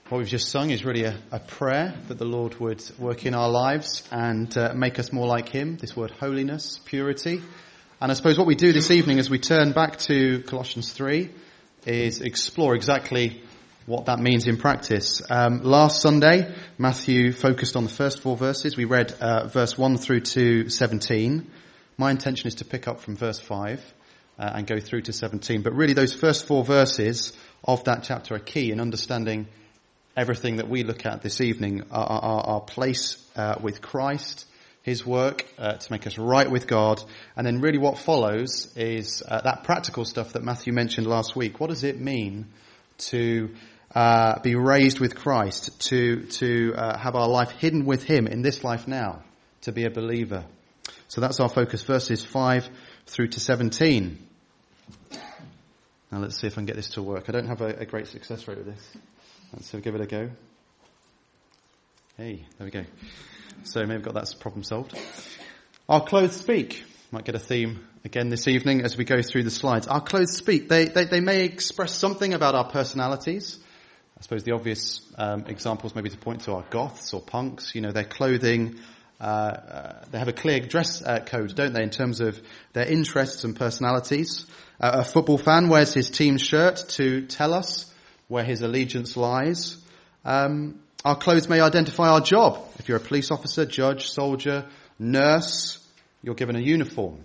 What we've just sung is really a prayer that the Lord would work in our lives and make us more like Him. This word holiness, purity. And I suppose what we do this evening as we turn back to Colossians 3 is explore exactly what that means in practice. Last Sunday, Matthew focused on the first 4 verses. We read verse 1 through to 17. My intention is to pick up from verse 5 and go through to 17. But really those first 4 verses of that chapter are key in understanding everything that we look at this evening, our place with Christ, His work to make us right with God. And then really what follows is that practical stuff that Matthew mentioned last week. What does it mean to be raised with Christ, to have our life hidden with Him in this life now, to be a believer? So that's our focus, verses 5 through to 17. Now let's see if I can get this to work. I don't have a great success rate with this. So give it a go. Hey, there we go. So maybe we've got that problem solved. Our clothes speak. Might get a theme again this evening as we go through the slides. Our clothes speak. They may express something about our personalities. I suppose the obvious examples maybe to point to are goths or punks. You know, their clothing, they have a clear dress code, don't they, in terms of their interests and personalities. A football fan wears his team's shirt to tell us where his allegiance lies. Our clothes may identify our job. If you're a police officer, judge, soldier, nurse, you're given a uniform.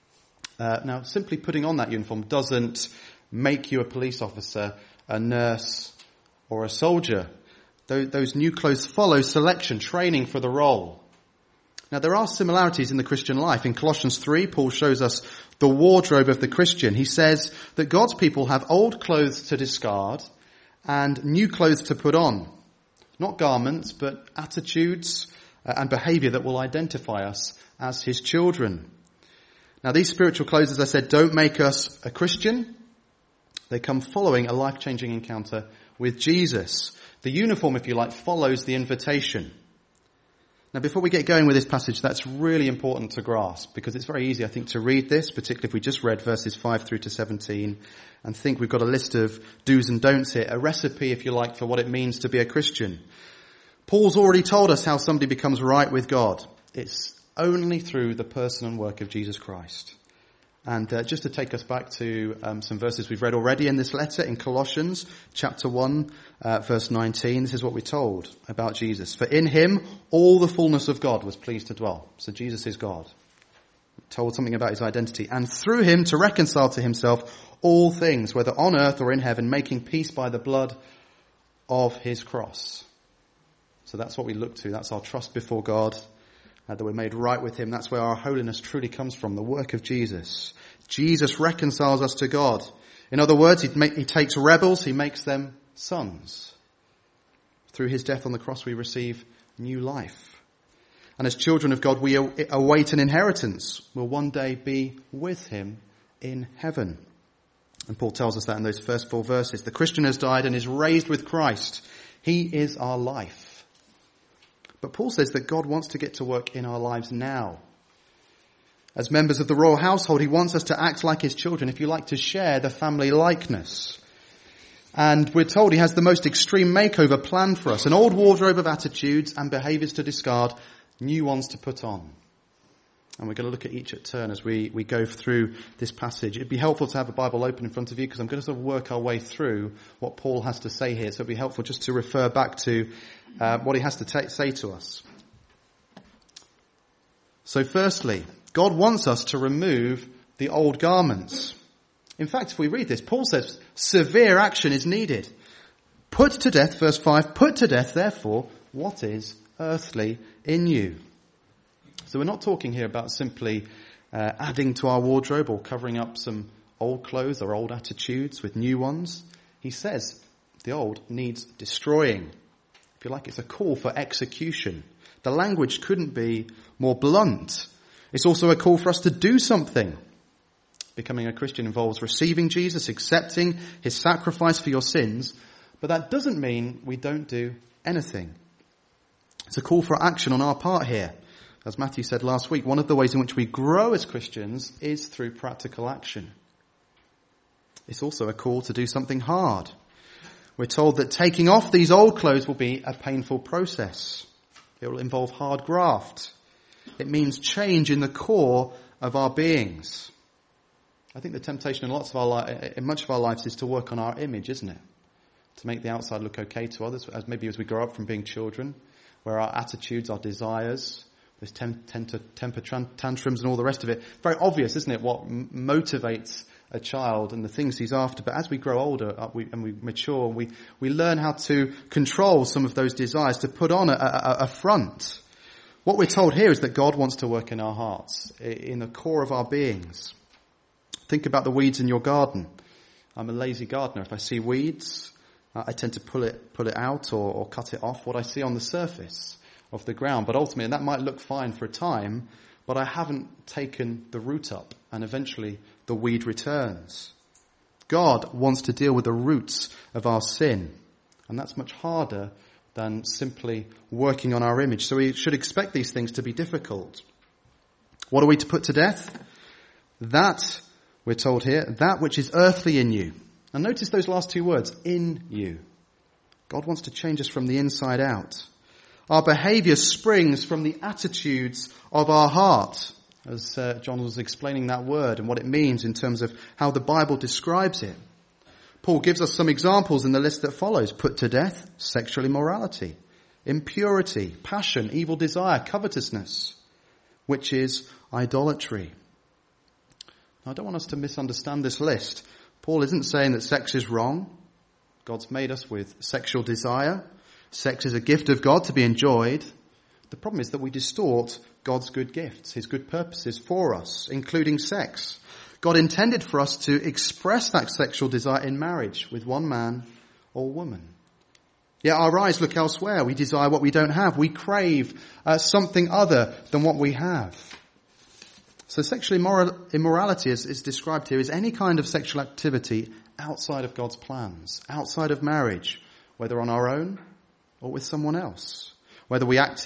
Now, simply putting on that uniform doesn't make you a police officer, a nurse, or a soldier. Those new clothes follow selection, training for the role. Now, there are similarities in the Christian life. In Colossians 3, Paul shows us the wardrobe of the Christian. He says that God's people have old clothes to discard and new clothes to put on. Not garments, but attitudes and behaviour that will identify us as His children. Now these spiritual clothes, as I said, don't make us a Christian. They come following a life-changing encounter with Jesus. The uniform, if you like, follows the invitation. Now before we get going with this passage, that's really important to grasp, because it's very easy, I think, to read this, particularly if we just read verses 5 through to 17, and think we've got a list of do's and don'ts here, a recipe, if you like, for what it means to be a Christian. Paul's already told us how somebody becomes right with God. It's only through the person and work of Jesus Christ. And just to take us back to some verses we've read already in this letter, in Colossians chapter 1, verse 19, this is what we're told about Jesus. For in Him all the fullness of God was pleased to dwell. So Jesus is God. We're told something about His identity. And through Him to reconcile to Himself all things, whether on earth or in heaven, making peace by the blood of His cross. So that's what we look to. That's our trust before God. That we're made right with Him. That's where our holiness truly comes from, the work of Jesus. Jesus reconciles us to God. In other words, He takes rebels, He makes them sons. Through His death on the cross, we receive new life. And as children of God, we await an inheritance. We'll one day be with Him in heaven. And Paul tells us that in those first 4 verses. The Christian has died and is raised with Christ. He is our life. But Paul says that God wants to get to work in our lives now. As members of the royal household, He wants us to act like His children, if you like, to share the family likeness. And we're told He has the most extreme makeover planned for us. An old wardrobe of attitudes and behaviours to discard, new ones to put on. And we're going to look at each at turn as we go through this passage. It'd be helpful to have a Bible open in front of you, because I'm going to sort of work our way through what Paul has to say here. So it'd be helpful just to refer back to what he has to say to us. So firstly, God wants us to remove the old garments. In fact, if we read this, Paul says severe action is needed. Put to death, verse 5, put to death, therefore, what is earthly in you. So we're not talking here about simply adding to our wardrobe or covering up some old clothes or old attitudes with new ones. He says the old needs destroying. If you like, it's a call for execution. The language couldn't be more blunt. It's also a call for us to do something. Becoming a Christian involves receiving Jesus, accepting His sacrifice for your sins, but that doesn't mean we don't do anything. It's a call for action on our part here. As Matthew said last week, one of the ways in which we grow as Christians is through practical action. It's also a call to do something hard. We're told that taking off these old clothes will be a painful process. It will involve hard graft. It means change in the core of our beings. I think the temptation in much of our lives is to work on our image, isn't it? To make the outside look okay to others, as we grow up from being children, where our attitudes, our desires, there's temper tantrums and all the rest of it. Very obvious, isn't it, what motivates a child and the things he's after. But as we grow older and we mature, we learn how to control some of those desires, to put on a front. What we're told here is that God wants to work in our hearts, in the core of our beings. Think about the weeds in your garden. I'm a lazy gardener. If I see weeds, I tend to pull it out or cut it off, what I see on the surface of the ground. But ultimately, and that might look fine for a time, but I haven't taken the root up, and eventually the weed returns. God wants to deal with the roots of our sin, and that's much harder than simply working on our image. So we should expect these things to be difficult. What are we to put to death? That, we're told here, that which is earthly in you. And notice those last two words, in you. God wants to change us from the inside out. Our behavior springs from the attitudes of our heart, as John was explaining that word and what it means in terms of how the Bible describes it. Paul gives us some examples in the list that follows. Put to death, sexual immorality, impurity, passion, evil desire, covetousness, which is idolatry. Now, I don't want us to misunderstand this list. Paul isn't saying that sex is wrong. God's made us with sexual desire. Sex is a gift of God to be enjoyed. The problem is that we distort God's good gifts, his good purposes for us, including sex. God intended for us to express that sexual desire in marriage with one man or woman. Yet our eyes look elsewhere. We desire what we don't have. We crave something other than what we have. So sexual immorality, as is described here, is any kind of sexual activity outside of God's plans, outside of marriage, whether on our own or with someone else. Whether we act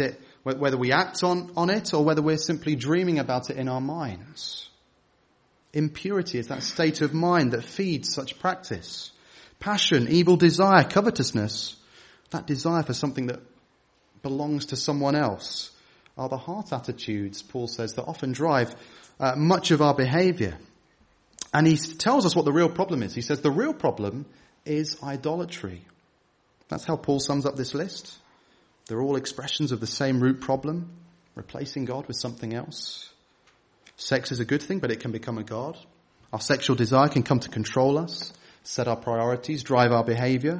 on it or whether we're simply dreaming about it in our minds. Impurity is that state of mind that feeds such practice. Passion, evil desire, covetousness, that desire for something that belongs to someone else, are the heart attitudes, Paul says, that often drive much of our behavior. And he tells us what the real problem is. He says the real problem is idolatry. That's how Paul sums up this list. They're all expressions of the same root problem, replacing God with something else. Sex is a good thing, but it can become a god. Our sexual desire can come to control us, set our priorities, drive our behavior.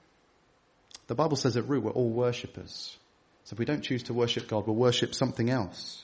The Bible says at root we're all worshippers. So if we don't choose to worship God, we'll worship something else.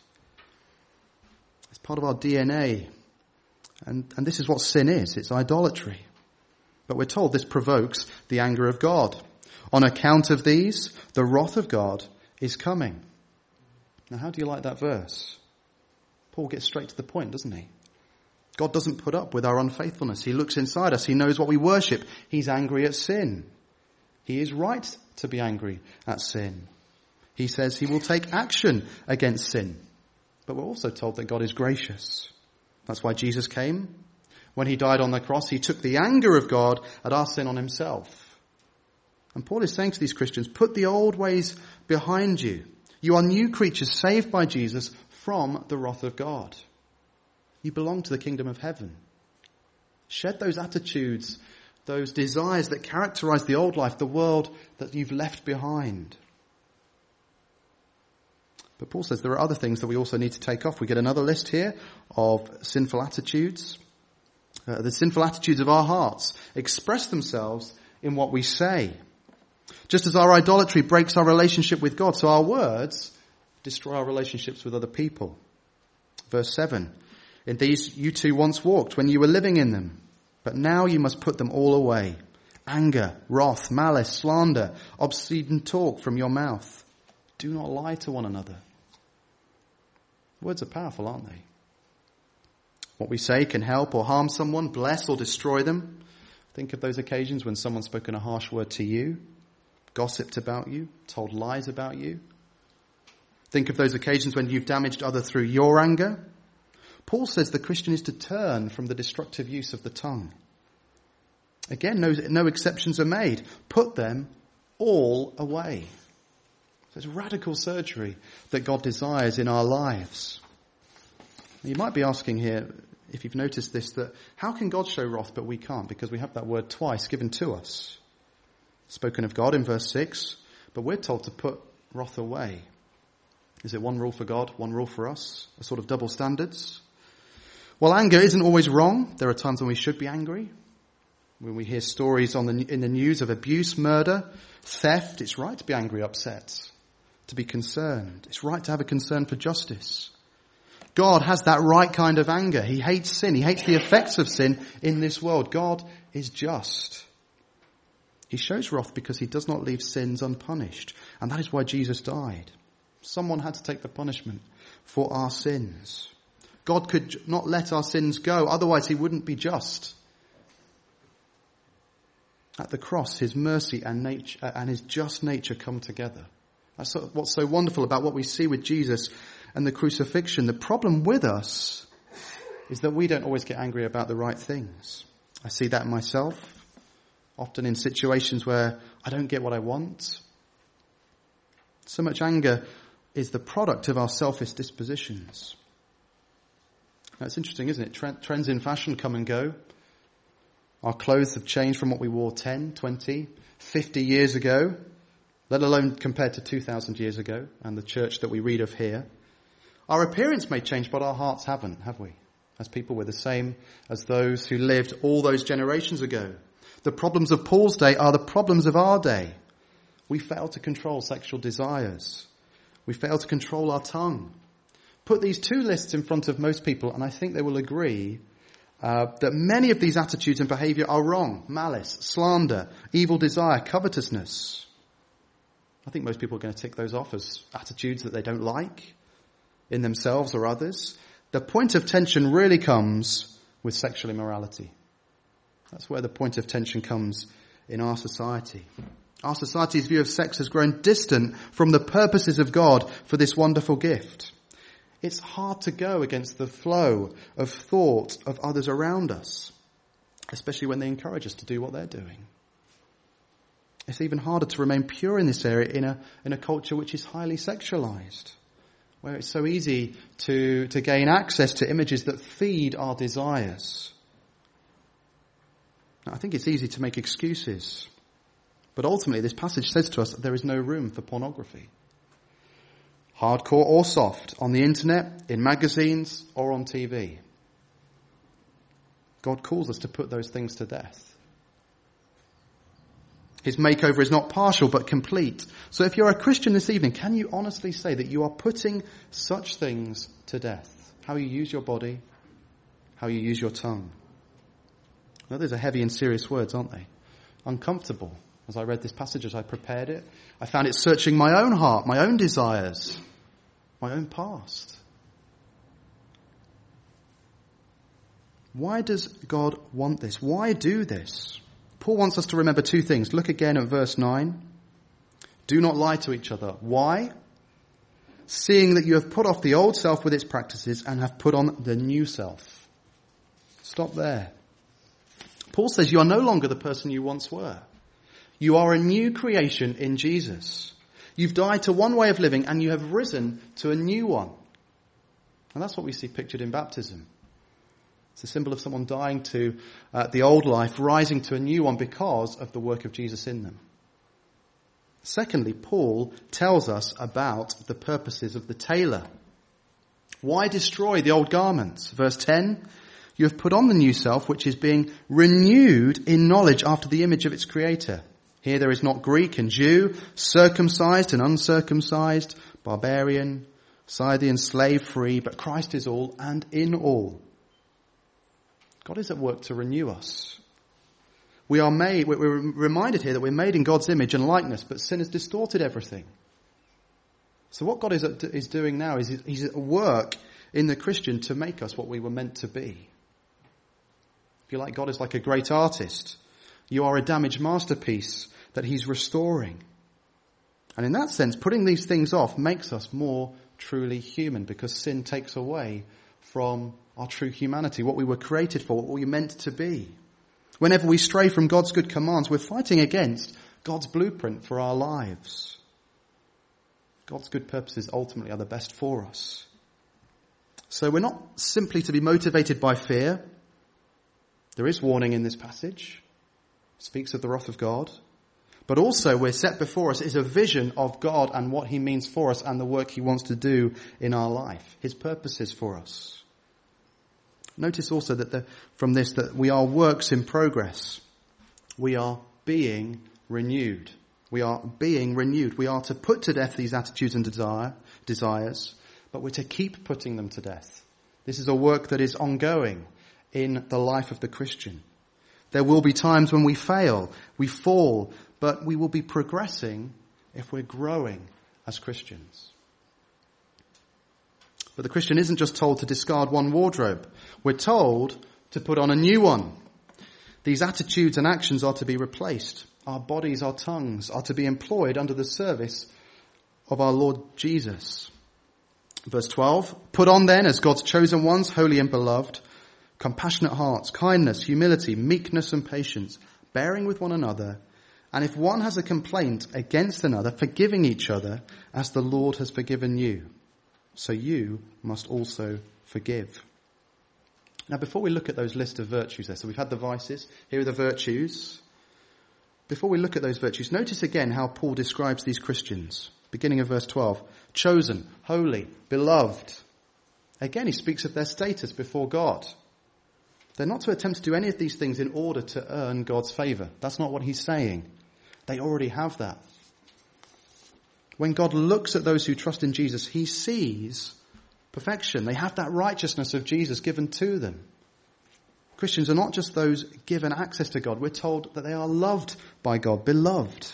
It's part of our DNA. And this is what sin is. It's idolatry. But we're told this provokes the anger of God. On account of these, the wrath of God is coming. Now, how do you like that verse? Paul gets straight to the point, doesn't he? God doesn't put up with our unfaithfulness. He looks inside us. He knows what we worship. He's angry at sin. He is right to be angry at sin. He says he will take action against sin. But we're also told that God is gracious. That's why Jesus came. When he died on the cross, he took the anger of God at our sin on himself. And Paul is saying to these Christians, put the old ways behind you. You are new creatures saved by Jesus from the wrath of God. You belong to the kingdom of heaven. Shed those attitudes, those desires that characterize the old life, the world that you've left behind. But Paul says there are other things that we also need to take off. We get another list here of sinful attitudes. The sinful attitudes of our hearts express themselves in what we say. Just as our idolatry breaks our relationship with God, so our words destroy our relationships with other people. Verse 7, in these you too once walked when you were living in them, but now you must put them all away. Anger, wrath, malice, slander, obscene talk from your mouth. Do not lie to one another. Words are powerful, aren't they? What we say can help or harm someone, bless or destroy them. Think of those occasions when someone's spoken a harsh word to you, gossiped about you, told lies about you. Think of those occasions when you've damaged others through your anger. Paul says the Christian is to turn from the destructive use of the tongue. Again, no exceptions are made. Put them all away. So it's radical surgery that God desires in our lives. You might be asking here, if you've noticed this, that how can God show wrath but we can't? Because we have that word twice given to us. Spoken of God in verse 6, but we're told to put wrath away. Is it one rule for God, one rule for us? A sort of double standards? Well, anger isn't always wrong. There are times when we should be angry. When we hear stories in the news of abuse, murder, theft, it's right to be angry, upset, to be concerned. It's right to have a concern for justice. God has that right kind of anger. He hates sin. He hates the effects of sin in this world. God is just. He shows wrath because he does not leave sins unpunished. And that is why Jesus died. Someone had to take the punishment for our sins. God could not let our sins go, otherwise he wouldn't be just. At the cross, his mercy and his just nature come together. That's what's so wonderful about what we see with Jesus and the crucifixion. The problem with us is that we don't always get angry about the right things. I see that in myself, often in situations where I don't get what I want. So much anger is the product of our selfish dispositions. Now, it's interesting, isn't it? Trends in fashion come and go. Our clothes have changed from what we wore 10, 20, 50 years ago, let alone compared to 2,000 years ago and the church that we read of here. Our appearance may change, but our hearts haven't, have we? As people, we're the same as those who lived all those generations ago. The problems of Paul's day are the problems of our day. We fail to control sexual desires. We fail to control our tongue. Put these two lists in front of most people, and I think they will agree that many of these attitudes and behaviour are wrong. Malice, slander, evil desire, covetousness. I think most people are going to tick those off as attitudes that they don't like in themselves or others. The point of tension really comes with sexual immorality. That's where the point of tension comes in our society. Our society's view of sex has grown distant from the purposes of God for this wonderful gift. It's hard to go against the flow of thought of others around us, especially when they encourage us to do what they're doing. It's even harder to remain pure in this area in a culture which is highly sexualized, where it's so easy to gain access to images that feed our desires. Now, I think it's easy to make excuses, but ultimately this passage says to us that there is no room for pornography. Hardcore or soft, on the internet, in magazines, or on TV. God calls us to put those things to death. His makeover is not partial but complete. So if you're a Christian this evening, can you honestly say that you are putting such things to death? How you use your body, how you use your tongue. Well, those are heavy and serious words, aren't they? Uncomfortable. As I read this passage, as I prepared it, I found it searching my own heart, my own desires, my own past. Why does God want this? Why do this? Paul wants us to remember two things. Look again at verse 9. Do not lie to each other. Why? Seeing that you have put off the old self with its practices and have put on the new self. Stop there. Paul says you are no longer the person you once were. You are a new creation in Jesus. You've died to one way of living and you have risen to a new one. And that's what we see pictured in baptism. It's a symbol of someone dying to the old life, rising to a new one because of the work of Jesus in them. Secondly, Paul tells us about the purposes of the tailor. Why destroy the old garments? Verse 10, you have put on the new self, which is being renewed in knowledge after the image of its creator. Here there is not Greek and Jew, circumcised and uncircumcised, barbarian, Scythian, slave free, but Christ is all and in all. God is at work to renew us. We're reminded here that we're made in God's image and likeness, but sin has distorted everything. So what God is doing now is he's at work in the Christian to make us what we were meant to be. If you like, God is like a great artist. You are a damaged masterpiece that he's restoring. And in that sense, putting these things off makes us more truly human, because sin takes away from our true humanity, what we were created for, what we were meant to be. Whenever we stray from God's good commands, we're fighting against God's blueprint for our lives. God's good purposes ultimately are the best for us. So we're not simply to be motivated by fear. There is warning in this passage. It speaks of the wrath of God. But also we're set before us is a vision of God and what he means for us and the work he wants to do in our life. His purposes for us. Notice also that from this that we are works in progress. We are being renewed. We are being renewed. We are to put to death these attitudes and desires, but we're to keep putting them to death. This is a work that is ongoing in the life of the Christian. There will be times when we fail, we fall, but we will be progressing if we're growing as Christians. But the Christian isn't just told to discard one wardrobe. We're told to put on a new one. These attitudes and actions are to be replaced. Our bodies, our tongues are to be employed under the service of our Lord Jesus. Verse 12, put on then as God's chosen ones, holy and beloved, compassionate hearts, kindness, humility, meekness and patience, bearing with one another. And if one has a complaint against another, forgiving each other as the Lord has forgiven you. So you must also forgive. Now before we look at those list of virtues there, so we've had the vices, here are the virtues. Before we look at those virtues, notice again how Paul describes these Christians. Beginning of verse 12, chosen, holy, beloved. Again, he speaks of their status before God. They're not to attempt to do any of these things in order to earn God's favour. That's not what he's saying. They already have that. When God looks at those who trust in Jesus, he sees perfection. They have that righteousness of Jesus given to them. Christians are not just those given access to God. We're told that they are loved by God, beloved,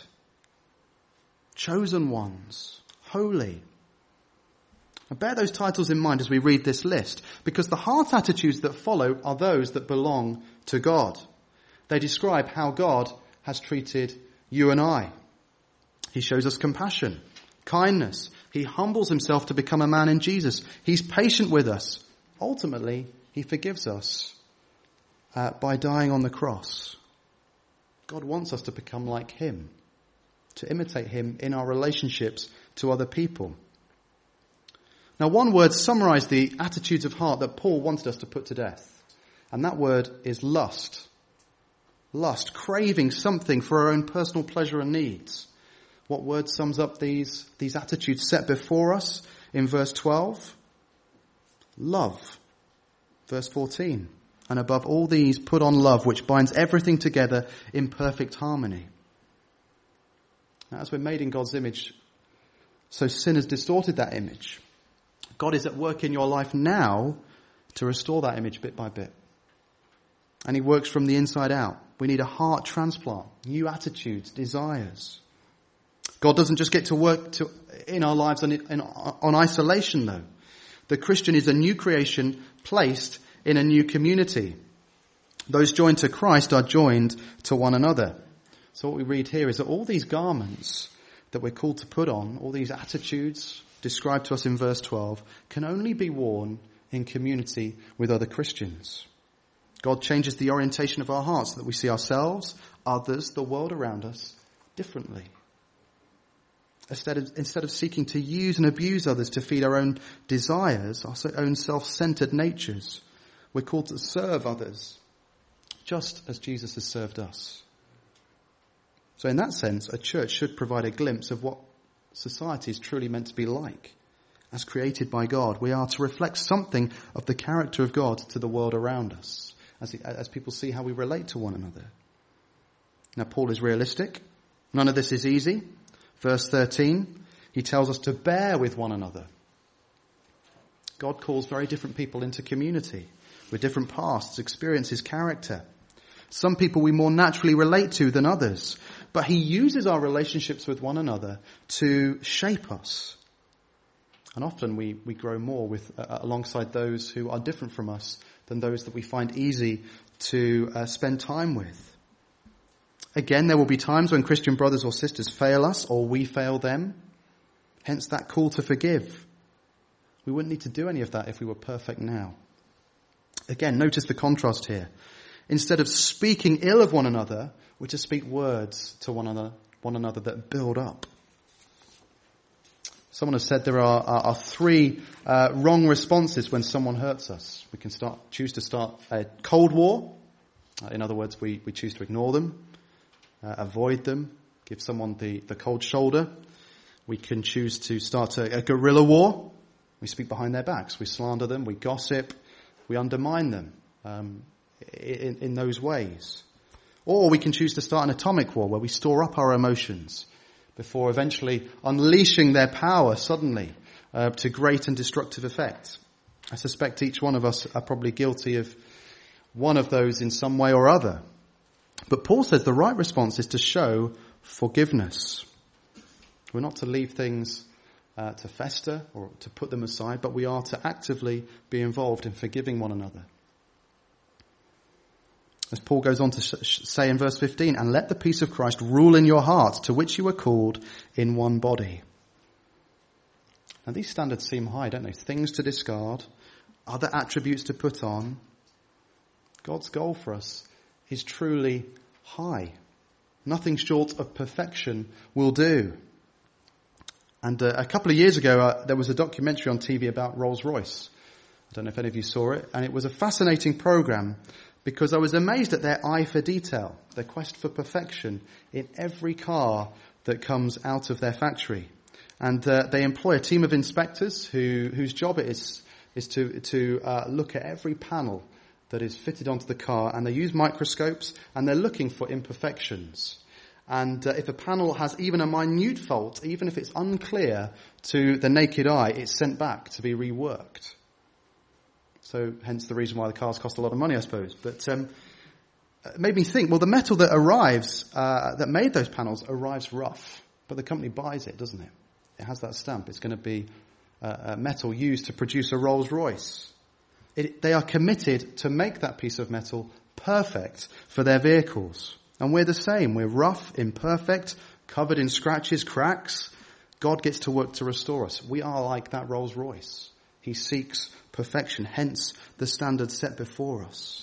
chosen ones, holy. Now bear those titles in mind as we read this list, because the heart attitudes that follow are those that belong to God. They describe how God has treated you and I. He shows us compassion, kindness. He humbles himself to become a man in Jesus. He's patient with us. Ultimately, he forgives us by dying on the cross. God wants us to become like him, to imitate him in our relationships to other people. Now, one word summarized the attitudes of heart that Paul wanted us to put to death, and that word is lust. Lust, craving something for our own personal pleasure and needs. What word sums up these attitudes set before us in verse 12? Love. Verse 14. And above all these, put on love, which binds everything together in perfect harmony. Now, as we're made in God's image, so sin has distorted that image. God is at work in your life now to restore that image bit by bit. And he works from the inside out. We need a heart transplant, new attitudes, desires. God doesn't just get to work in our lives on isolation, though. The Christian is a new creation placed in a new community. Those joined to Christ are joined to one another. So what we read here is that all these garments that we're called to put on, all these attitudes described to us in verse 12, can only be worn in community with other Christians. God changes the orientation of our hearts so that we see ourselves, others, the world around us differently. Instead of seeking to use and abuse others to feed our own desires, our own self-centered natures, we're called to serve others, just as Jesus has served us. So in that sense, a church should provide a glimpse of what society is truly meant to be like. As created by God, we are to reflect something of the character of God to the world around us, as people see how we relate to one another. Now, Paul is realistic. None of this is easy. Verse 13, he tells us to bear with one another. God calls very different people into community with different pasts, experiences, character. Some people we more naturally relate to than others, but he uses our relationships with one another to shape us. And often we grow more alongside those who are different from us than those that we find easy to spend time with. Again, there will be times when Christian brothers or sisters fail us or we fail them. Hence that call to forgive. We wouldn't need to do any of that if we were perfect now. Again, notice the contrast here. Instead of speaking ill of one another, we're to speak words to one another that build up. Someone has said there are three wrong responses when someone hurts us. We can choose to start a cold war. In other words, we choose to ignore them, avoid them, give someone the cold shoulder. We can choose to start a guerrilla war. We speak behind their backs. We slander them. We gossip. We undermine them in those ways. Or we can choose to start an atomic war where we store up our emotions before eventually unleashing their power suddenly to great and destructive effect. I suspect each one of us are probably guilty of one of those in some way or other. But Paul says the right response is to show forgiveness. We're not to leave things to fester or to put them aside, but we are to actively be involved in forgiving one another. As Paul goes on to say in verse 15, and let the peace of Christ rule in your hearts, to which you were called in one body. Now these standards seem high, don't they? Things to discard, other attributes to put on. God's goal for us is truly high. Nothing short of perfection will do. And a couple of years ago, there was a documentary on TV about Rolls-Royce. I don't know if any of you saw it. And it was a fascinating program because I was amazed at their eye for detail, their quest for perfection in every car that comes out of their factory. And they employ a team of inspectors whose job it is to look at every panel that is fitted onto the car. And they use microscopes and they're looking for imperfections. And if a panel has even a minute fault, even if it's unclear to the naked eye, it's sent back to be reworked. So hence the reason why the cars cost a lot of money, I suppose. But it made me think, well, the metal that arrives, that made those panels arrives rough. But the company buys it, doesn't it? It has that stamp. It's going to be metal used to produce a Rolls-Royce. They are committed to make that piece of metal perfect for their vehicles. And we're the same. We're rough, imperfect, covered in scratches, cracks. God gets to work to restore us. We are like that Rolls-Royce. He seeks perfection, hence the standard set before us.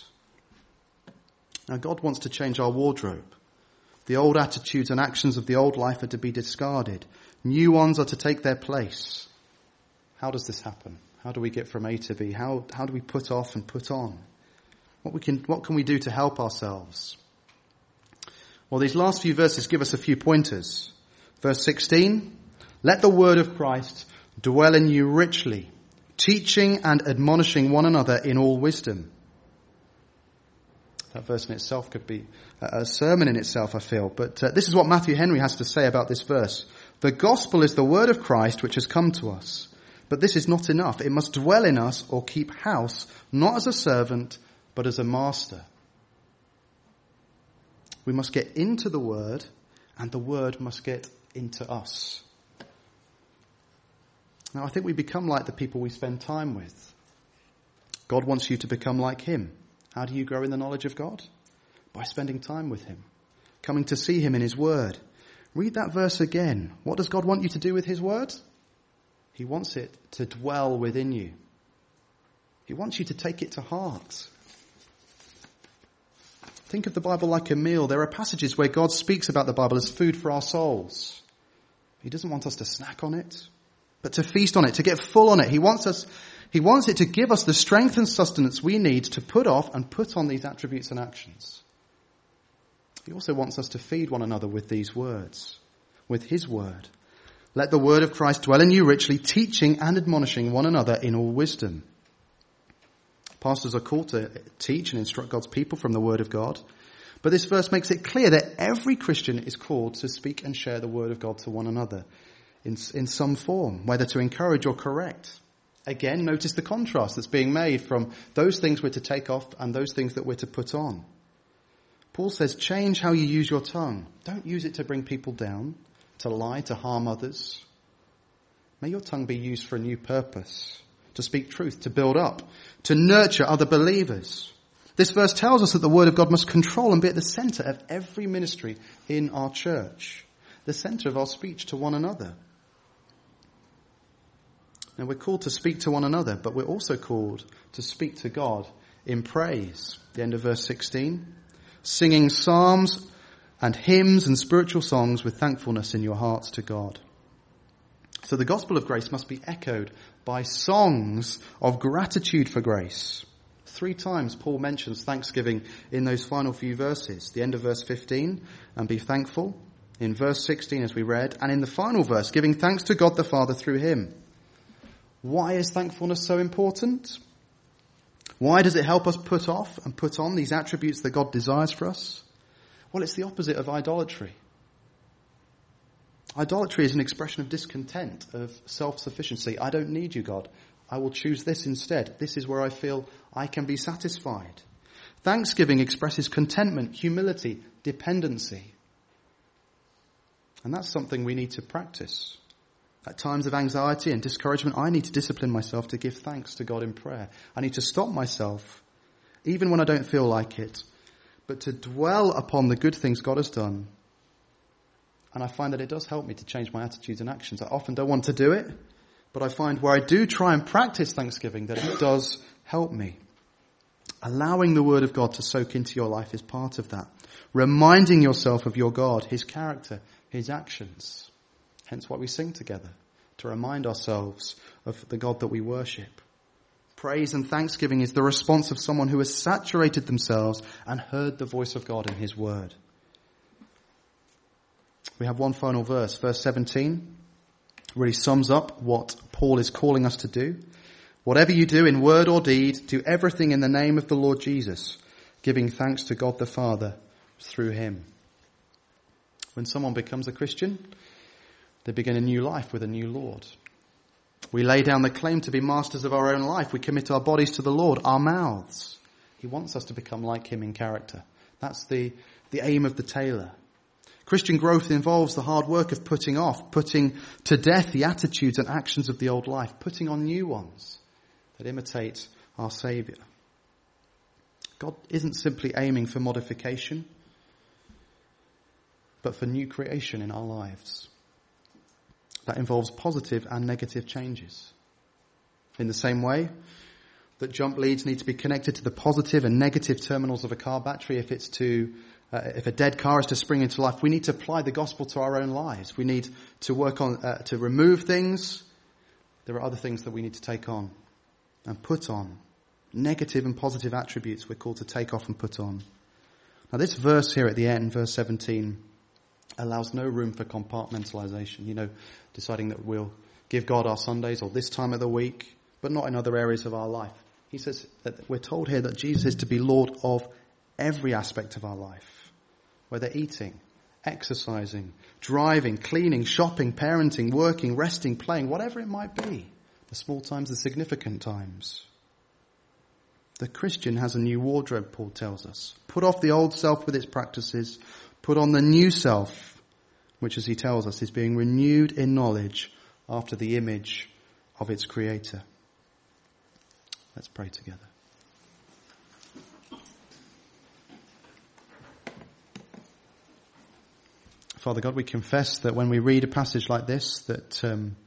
Now God wants to change our wardrobe. The old attitudes and actions of the old life are to be discarded. New ones are to take their place. How does this happen? How do we get from A to B? How do we put off and put on? What can we do to help ourselves? Well, these last few verses give us a few pointers. Verse 16, let the word of Christ dwell in you richly, teaching and admonishing one another in all wisdom. That verse in itself could be a sermon in itself, I feel. But this is what Matthew Henry has to say about this verse. The gospel is the word of Christ which has come to us. But this is not enough. It must dwell in us or keep house, not as a servant, but as a master. We must get into the word, and the word must get into us. Now, I think we become like the people we spend time with. God wants you to become like him. How do you grow in the knowledge of God? By spending time with him, coming to see him in his word. Read that verse again. What does God want you to do with his word? He wants it to dwell within you. He wants you to take it to heart. Think of the Bible like a meal. There are passages where God speaks about the Bible as food for our souls. He doesn't want us to snack on it, but to feast on it, to get full on it. He wants it to give us the strength and sustenance we need to put off and put on these attributes and actions. He also wants us to feed one another with these words, with his word. Let the word of Christ dwell in you richly, teaching and admonishing one another in all wisdom. Pastors are called to teach and instruct God's people from the word of God. But this verse makes it clear that every Christian is called to speak and share the word of God to one another in some form, whether to encourage or correct. Again, notice the contrast that's being made from those things we're to take off and those things that we're to put on. Paul says, change how you use your tongue. Don't use it to bring people down, to lie, to harm others. May your tongue be used for a new purpose, to speak truth, to build up, to nurture other believers. This verse tells us that the word of God must control and be at the center of every ministry in our church, the center of our speech to one another. Now we're called to speak to one another, but we're also called to speak to God in praise. The end of verse 16. Singing psalms and hymns and spiritual songs with thankfulness in your hearts to God. So the gospel of grace must be echoed by songs of gratitude for grace. 3 times Paul mentions thanksgiving in those final few verses. The end of verse 15, and be thankful. In verse 16, as we read, and in the final verse, giving thanks to God the Father through him. Why is thankfulness so important? Why does it help us put off and put on these attributes that God desires for us? Well, it's the opposite of idolatry. Idolatry is an expression of discontent, of self-sufficiency. I don't need you, God. I will choose this instead. This is where I feel I can be satisfied. Thanksgiving expresses contentment, humility, dependency. And that's something we need to practice. At times of anxiety and discouragement, I need to discipline myself to give thanks to God in prayer. I need to stop myself, even when I don't feel like it, but to dwell upon the good things God has done. And I find that it does help me to change my attitudes and actions. I often don't want to do it, but I find where I do try and practice thanksgiving that it does help me. Allowing the word of God to soak into your life is part of that. Reminding yourself of your God, his character, his actions. Hence why we sing together, to remind ourselves of the God that we worship. Praise and thanksgiving is the response of someone who has saturated themselves and heard the voice of God in his word. We have one final verse, verse 17, really sums up what Paul is calling us to do. Whatever you do in word or deed, do everything in the name of the Lord Jesus, giving thanks to God the Father through him. When someone becomes a Christian, they begin a new life with a new Lord. We lay down the claim to be masters of our own life. We commit our bodies to the Lord, our mouths. He wants us to become like him in character. That's the aim of the tailor. Christian growth involves the hard work of putting to death the attitudes and actions of the old life, putting on new ones that imitate our Saviour. God isn't simply aiming for modification, but for new creation in our lives. That involves positive and negative changes. In the same way that jump leads need to be connected to the positive and negative terminals of a car battery, if a dead car is to spring into life, we need to apply the gospel to our own lives. We need to work on, to remove things. There are other things that we need to take on and put on. Negative and positive attributes we're called to take off and put on. Now this verse here at the end, verse 17, allows no room for compartmentalization. Deciding that we'll give God our Sundays or this time of the week, but not in other areas of our life. He says that we're told here that Jesus is to be Lord of every aspect of our life. Whether eating, exercising, driving, cleaning, shopping, parenting, working, resting, playing, whatever it might be. The small times, the significant times. The Christian has a new wardrobe, Paul tells us. Put off the old self with its practices. Put on the new self, which, as he tells us, is being renewed in knowledge after the image of its creator. Let's pray together. Father God, we confess that when we read a passage like this, that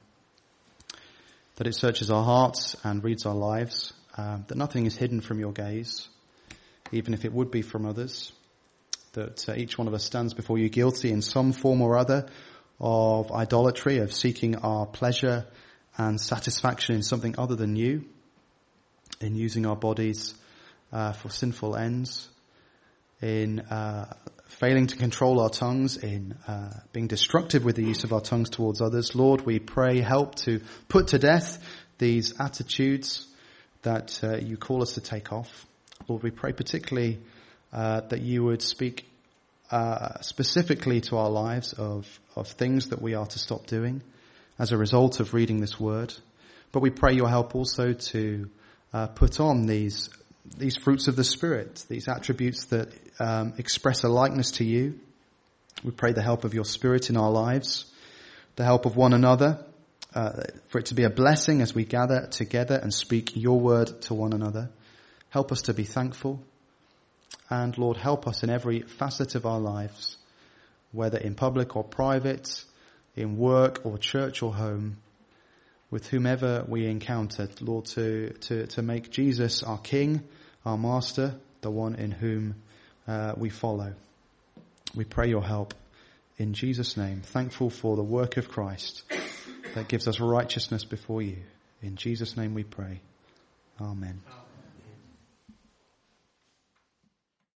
it searches our hearts and reads our lives, that nothing is hidden from your gaze, even if it would be from others. That each one of us stands before you guilty in some form or other of idolatry, of seeking our pleasure and satisfaction in something other than you, in using our bodies for sinful ends, in failing to control our tongues, in being destructive with the use of our tongues towards others. Lord, we pray help to put to death these attitudes that you call us to take off. Lord, we pray particularly that you would speak specifically to our lives of things that we are to stop doing as a result of reading this word. But we pray your help also to put on these fruits of the Spirit, these attributes that express a likeness to you. We pray the help of your Spirit in our lives, the help of one another, for it to be a blessing as we gather together and speak your word to one another. Help us to be thankful. And Lord, help us in every facet of our lives, whether in public or private, in work or church or home, with whomever we encounter, Lord, to make Jesus our King, our Master, the one in whom we follow. We pray your help in Jesus' name, thankful for the work of Christ that gives us righteousness before you. In Jesus' name we pray. Amen.